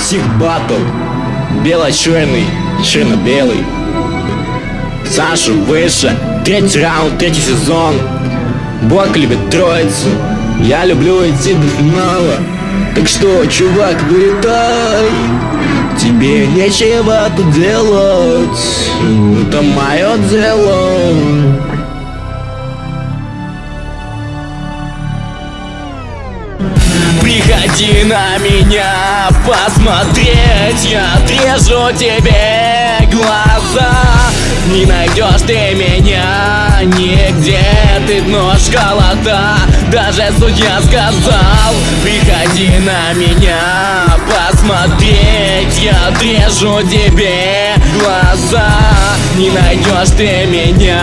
Псих Батл, бело-черный, черно-белый. Саша выше, третий раунд, третий сезон. Бог любит троицу, я люблю идти до финала. Так что, чувак, вылетай, тебе нечего тут делать, это мое дело. Приходи на меня посмотреть, я отрежу тебе глаза. Не найдешь ты меня нигде, ты дно школота. Даже судья сказал, приходи на меня посмотреть, я отрежу тебе глаза. Не найдешь ты меня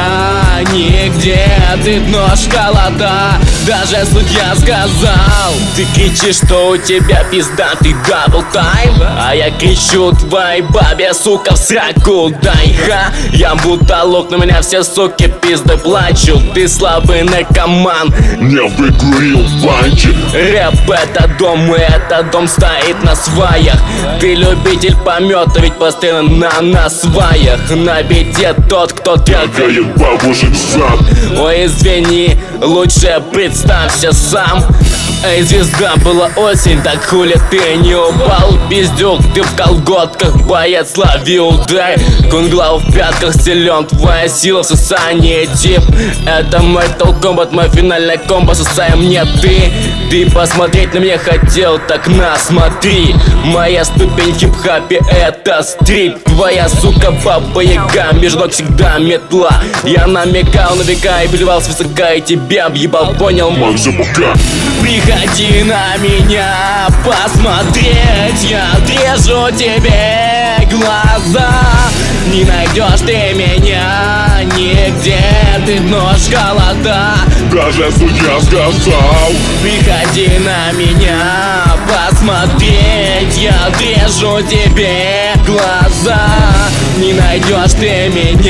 нигде, ты дно школота. Даже судья сказал, ты кричишь, что у тебя пиздатый дабл-тайм, а я кричу твоей бабе, сука, в сраку дай, ха. Я будто лох, на меня все суки пизды плачут. Ты слабый наркоман, не выкурил банчик. Рэп это дом, и этот дом стоит на сваях. Ты любитель помета, ведь постоянно на сваях. На беде тот, кто трогает бабушек сам. Ой, извини, лучше представься сам. Эй, звезда, была осень, так хули ты не упал? Пиздюк, ты в колготках, боец, лови удар. Кунгла в пятках силен, твоя сила в сосании, тип. Это Mortal Kombat, мой финальный комбо, сосай мне ты. Ты посмотреть на меня хотел, так на, смотри. Моя ступень в хип-хапе это стрит. Твоя сука баба-яга, между ног всегда метла. Я намекал на века и плевал свысока, и тебя объебал, понял? Макса пока. Приходи на меня посмотреть, я отрежу тебе глаза. Не найдешь ты меня нигде, ты дно школота. Даже судья сказал, приходи на меня посмотреть, я отрежу тебе глаза. Не найдешь ты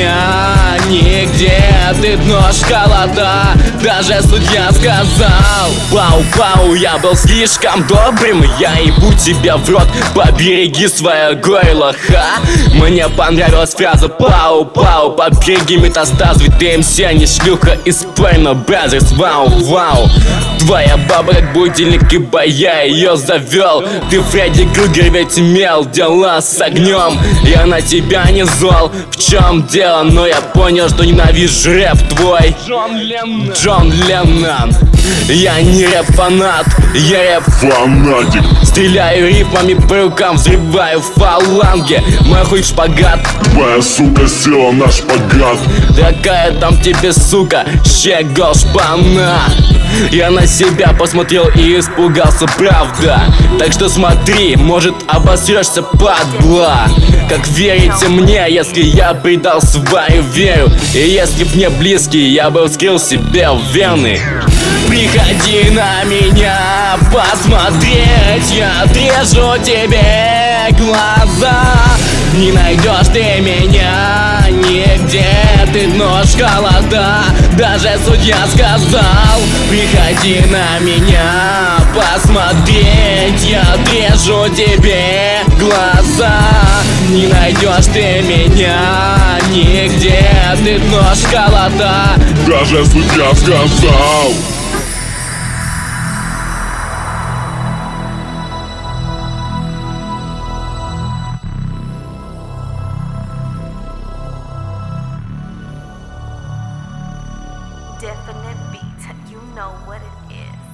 меня нигде, ты дно школота. Даже судья сказал, пау-пау, я был слишком добрым, я ебу тебя в рот, побереги свое горло, ха. Мне понравилась фраза пау-пау, побереги метастаз, ведь ты МС, а не шлюха из Porno Brothers, вау-вау. Твоя баба как будильник, ибо я ее завел. Ты Фредди Крюгер, ведь имел дела с огнем. Я на тебя не зол, в чем дело? Но я понял, что ненавижу рэп твой. Джон Леннон. Я не рэп-фанат, я рэп-фанатик. Стреляю рифмами по рукам, взрываю фаланги. Мой хуй в шпагат. Твоя сука села на шпагат. Какая там тебе сука, щегол шпана. Я на себя посмотрел и испугался, правда. Так что смотри, может обосрешься, падла. Как верите мне, если я предал свою веру? И если б мне близкий, я бы вскрыл себе вены. Приходи на меня посмотреть, я отрежу тебе глаза. Не найдешь ты меня нигде, ты дно школота. Даже судья сказал, приходи на меня посмотреть, я отрежу тебе глаза. Не найдешь ты меня нигде, ты дно школота. Даже судья сказал. Definite beat, you know what it is.